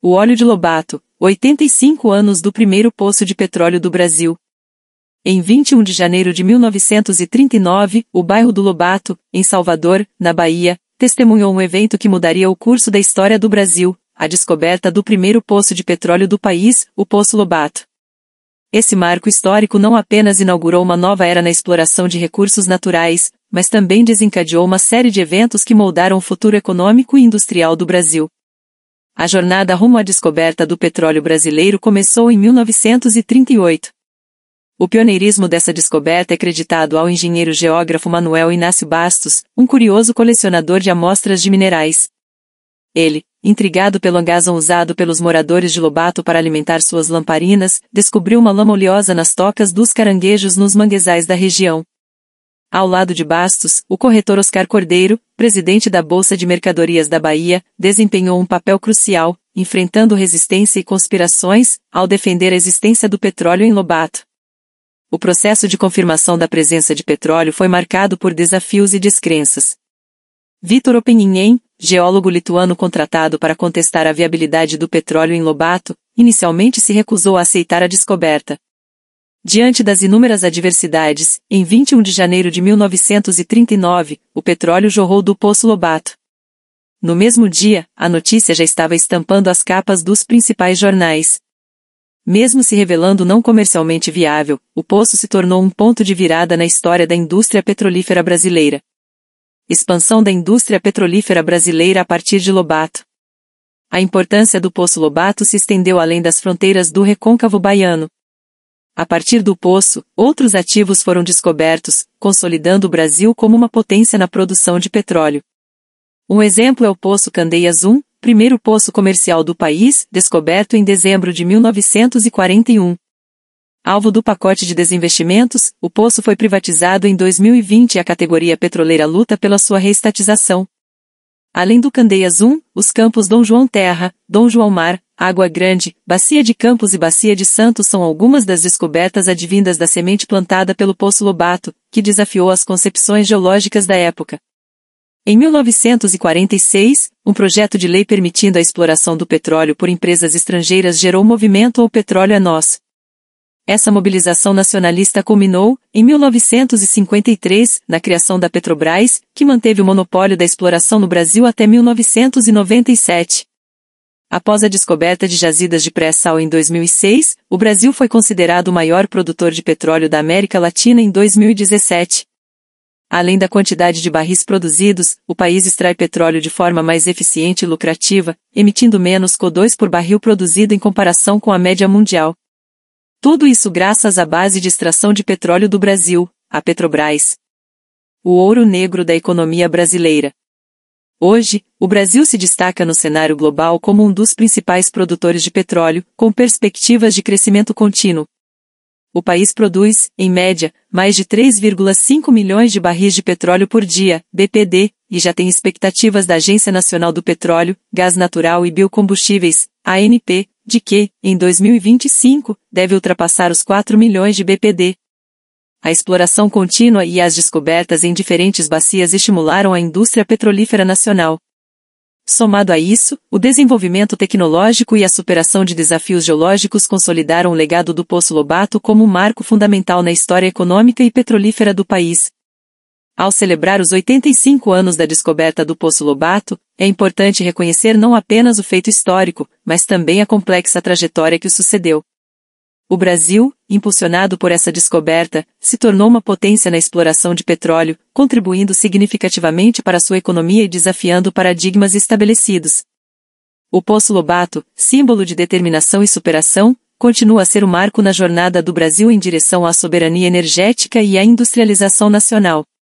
O óleo de Lobato, 85 anos do primeiro poço de petróleo do Brasil. Em 21 de janeiro de 1939, o bairro do Lobato, em Salvador, na Bahia, testemunhou um evento que mudaria o curso da história do Brasil, a descoberta do primeiro poço de petróleo do país, o Poço Lobato. Esse marco histórico não apenas inaugurou uma nova era na exploração de recursos naturais, mas também desencadeou uma série de eventos que moldaram o futuro econômico e industrial do Brasil. A jornada rumo à descoberta do petróleo brasileiro começou em 1938. O pioneirismo dessa descoberta é creditado ao engenheiro geógrafo Manuel Inácio Bastos, um curioso colecionador de amostras de minerais. Ele, intrigado pelo gás usado pelos moradores de Lobato para alimentar suas lamparinas, descobriu uma lama oleosa nas tocas dos caranguejos nos manguezais da região. Ao lado de Bastos, o corretor Oscar Cordeiro, presidente da Bolsa de Mercadorias da Bahia, desempenhou um papel crucial, enfrentando resistência e conspirações, ao defender a existência do petróleo em Lobato. O processo de confirmação da presença de petróleo foi marcado por desafios e descrenças. Vitor Openinhen, geólogo lituano contratado para contestar a viabilidade do petróleo em Lobato, inicialmente se recusou a aceitar a descoberta. Diante das inúmeras adversidades, em 21 de janeiro de 1939, o petróleo jorrou do Poço Lobato. No mesmo dia, a notícia já estava estampando as capas dos principais jornais. Mesmo se revelando não comercialmente viável, o poço se tornou um ponto de virada na história da indústria petrolífera brasileira. Expansão da indústria petrolífera brasileira a partir de Lobato. A importância do Poço Lobato se estendeu além das fronteiras do recôncavo baiano. A partir do poço, outros ativos foram descobertos, consolidando o Brasil como uma potência na produção de petróleo. Um exemplo é o Poço Candeias 1, primeiro poço comercial do país, descoberto em dezembro de 1941. Alvo do pacote de desinvestimentos, o poço foi privatizado em 2020 e a categoria petroleira luta pela sua reestatização. Além do Candeias 1, os campos Dom João Terra, Dom João Mar, Água Grande, Bacia de Campos e Bacia de Santos são algumas das descobertas advindas da semente plantada pelo Poço Lobato, que desafiou as concepções geológicas da época. Em 1946, um projeto de lei permitindo a exploração do petróleo por empresas estrangeiras gerou o movimento O Petróleo é Nosso. Essa mobilização nacionalista culminou, em 1953, na criação da Petrobras, que manteve o monopólio da exploração no Brasil até 1997. Após a descoberta de jazidas de pré-sal em 2006, o Brasil foi considerado o maior produtor de petróleo da América Latina em 2017. Além da quantidade de barris produzidos, o país extrai petróleo de forma mais eficiente e lucrativa, emitindo menos CO2 por barril produzido em comparação com a média mundial. Tudo isso graças à base de extração de petróleo do Brasil, a Petrobras. O ouro negro da economia brasileira. Hoje, o Brasil se destaca no cenário global como um dos principais produtores de petróleo, com perspectivas de crescimento contínuo. O país produz, em média, mais de 3,5 milhões de barris de petróleo por dia, BPD, e já tem expectativas da Agência Nacional do Petróleo, Gás Natural e Biocombustíveis, ANP, de que, em 2025, deve ultrapassar os 4 milhões de BPD. A exploração contínua e as descobertas em diferentes bacias estimularam a indústria petrolífera nacional. Somado a isso, o desenvolvimento tecnológico e a superação de desafios geológicos consolidaram o legado do Poço Lobato como um marco fundamental na história econômica e petrolífera do país. Ao celebrar os 85 anos da descoberta do Poço Lobato, é importante reconhecer não apenas o feito histórico, mas também a complexa trajetória que o sucedeu. O Brasil, impulsionado por essa descoberta, se tornou uma potência na exploração de petróleo, contribuindo significativamente para sua economia e desafiando paradigmas estabelecidos. O Poço Lobato, símbolo de determinação e superação, continua a ser o marco na jornada do Brasil em direção à soberania energética e à industrialização nacional.